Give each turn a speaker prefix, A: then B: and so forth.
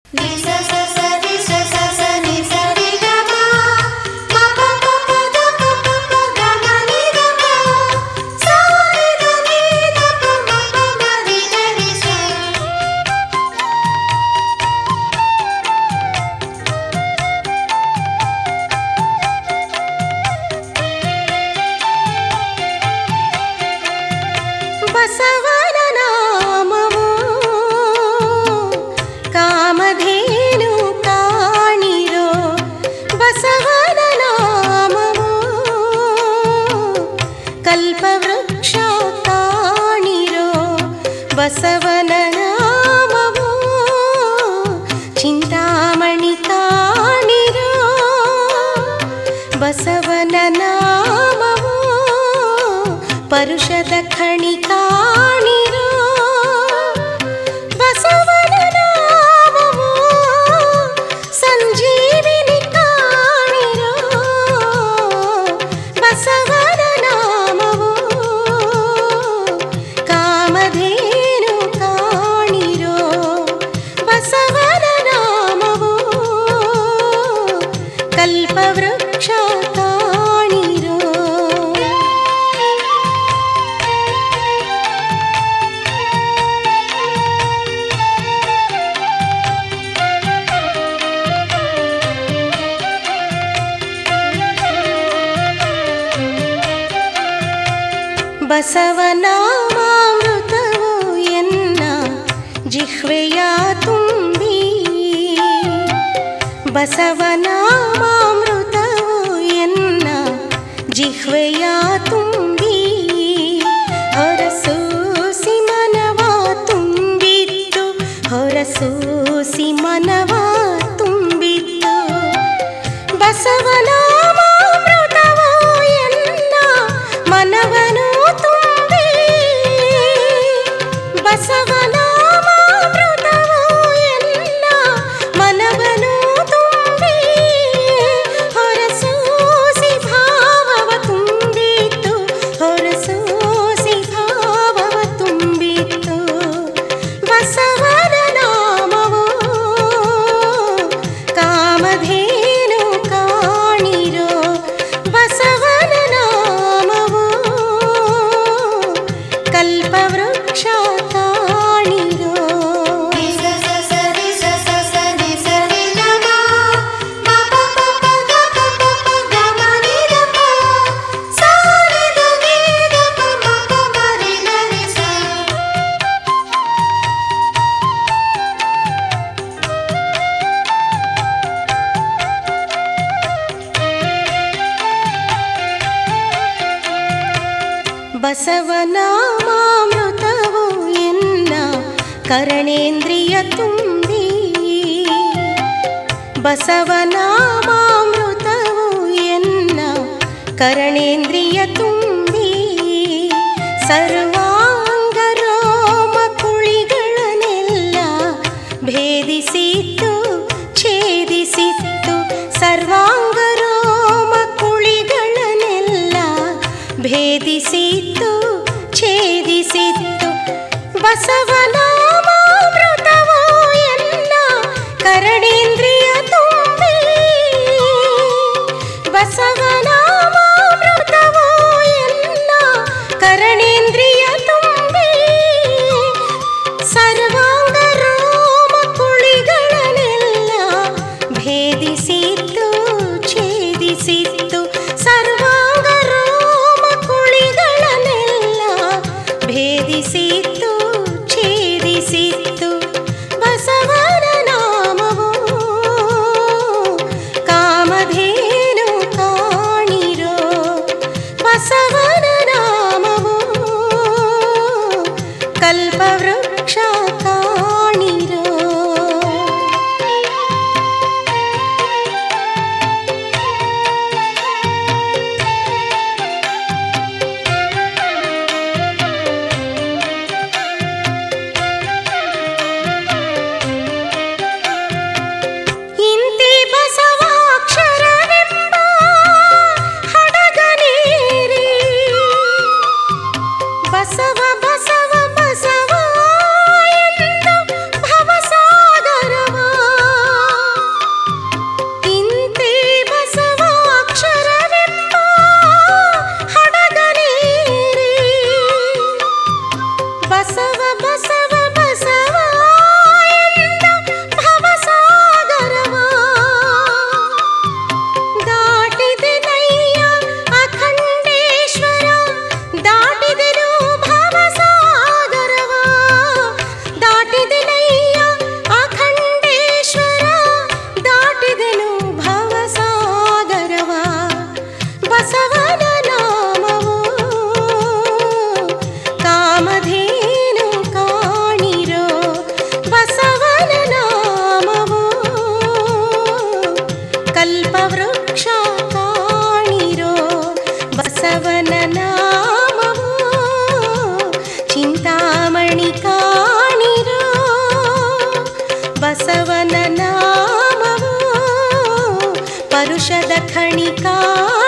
A: ಬಸವನ ನಾಮವು ಕಾಮಧೇನು ಕಾಣಿರೋ, ಬಸವನ ನಾಮವು ಕಲ್ಪವೃಕ್ಷ ಕಾಣಿರೋ, ಬಸವನ ನಾಮವು ಚಿಂತಾಮಣಿ ಕಾಣಿರೋ, ಬಸವನ ನಾಮವು ಪರುಷದ ಖಣಿ ಕಾಣಿರೋ, ಬಸವನ ನಾಮವು ಸಂಜೀವಿನಿ ಕಾಣಿರೋ, ಬಸವನ ನಾಮವು ಕಾಮಧೇನು ಕಾಣಿರೋ, ಬಸವನ ನಾಮವು ಕಲ್ಪವೃಕ್ಷ ಕಾಣಿರೋ. ಬಸವನಾಮಾಮೃತವು ಎನ್ನ ಜಿಹ್ವೆಯ ತುಂಬಿ, ಬಸವನಾಮಾಮೃತವು ಎನ್ನ ಜಿಹ್ವೆಯ ತುಂಬಿ, ಹೊರಸೂಸಿ ಮನವ ತುಂಬಿತ್ತು, ಹೊರಸೂಸಿ ಮನವ ತುಂಬಿತ್ತು, ಬಸವನಾಮಾಮೃತವು ಎನ್ನ ಮನವನು ತುಂಬಿ, ಬಸವನಾಮಾಮೃತವು ಎನ್ನ ಮನವನು ತುಂಬಿ, ಹೊರಸೂಸಿ ಭಾವವ ತುಂಬಿತ್ತು, ಹೊರಸೂಸಿ ಭಾವವ ತುಂಬಿತ್ತು, ಬಸವನ ನಾಮವು ಕಾಮಧೇನು ಕಾಣಿರೋ, ಬಸವನ ನಾಮವು ಕಲ್ಪವೃಕ್ಷ ಕಾಣಿರೋ. ಬಸವನಾಮಾಮೃತವು ಎನ್ನ ಕರಣೇಂದ್ರಿಯ ತುಂಬಿ, ಬಸವನಾಮಾಮೃತವು ಎನ್ನ ಕರಣೇಂದ್ರಿಯ ತುಂಬಿ, ಸರ್ವಾಂಗ ರೋಮ ಕುಳಿಗಳನ್ನೆಲ್ಲ ಭೇದಿಸಿತ್ತು ಛೇದಿಸಿತ್ತು, ಸರ್ವಾಂಗ ರೋಮ ಕುಳಿಗಳನ್ನೆಲ್ಲ ಭೇದಿಸಿತ್ತು ಛೇದಿಸಿತ್ತು, ಬಸವನಾಮಾಮೃತವು ಎನ್ನ ಕರಣೇಂದ್ರಿಯ ತುಂಬಿ, ಬಸವನಾಮಾಮೃತವು ಎನ್ನ ಕರಣೇಂದ್ರಿಯ ತುಂಬಿ, ಸರ್ವಾಂಗ ರೋಮ ಕುಳಿಗಳನ್ನೆಲ್ಲ ಭೇದಿಸಿತ್ತು ಛೇದಿಸಿತ್ತು, ಸರ್ವಾಂಗ ರೋಮ ಕುಳಿಗಳನ್ನೆಲ್ಲ ಭೇದಿಸಿತ್ತು ಛೇದಿಸಿತ್ತು, ಬಸವನ ನಾಮವು ಖಣಿಕಾಲ